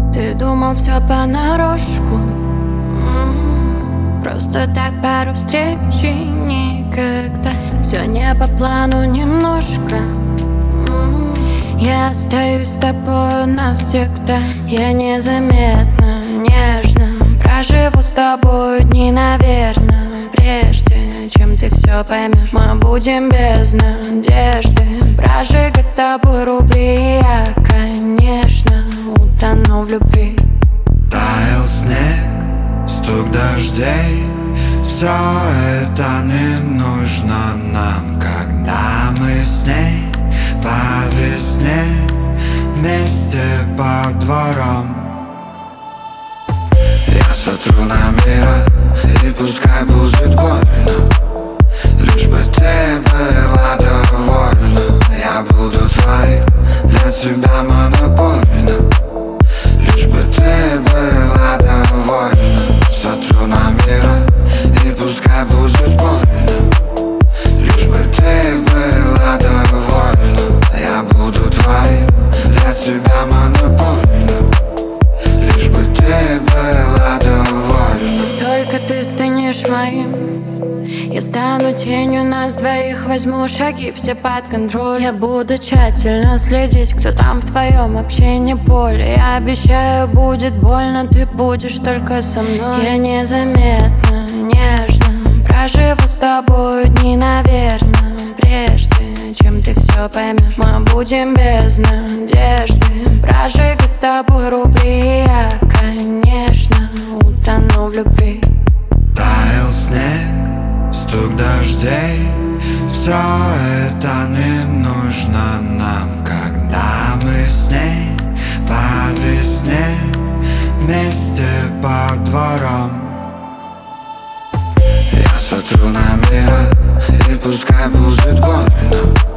Ты думал все понарошку, просто так пару встреч и никогда. Все не по плану немножко. Я остаюсь с тобой навсегда. Я незаметно, нежно проживу с тобой дни, наверное. Прежде чем ты все поймешь, мы будем без надежды прожигать с тобой рубли. И я, конечно, утону в любви. Таял снег, стук дождей, все это не нужно нам, когда мы с ней по весне вместе по дворам. Я сотру на мира, и пускай будет больно, лишь бы ты была довольна. Я буду твоим, для тебя монопольным, лишь бы ты была довольна. Сотру на мира, и пускай будет больно, лишь бы ты была довольна. Я буду твоим, для тебя монопольным, лишь бы ты была довольна. Только ты станешь моим, я стану тенью нас двоих. Возьму шаги все под контроль. Я буду тщательно следить, кто там в твоем общении поле. Я обещаю, будет больно, ты будешь только со мной. Я незаметно, нежно проживу с тобой дни, наверное. Прежде чем ты все поймешь, мы будем без надежды прожигать с тобой рубли. И я, конечно, утону в любви. Таял снег, стук дождей, все это не нужно нам, когда мы с ней по весне вместе по дворам. Я сотру на мира, и пускай будет больно,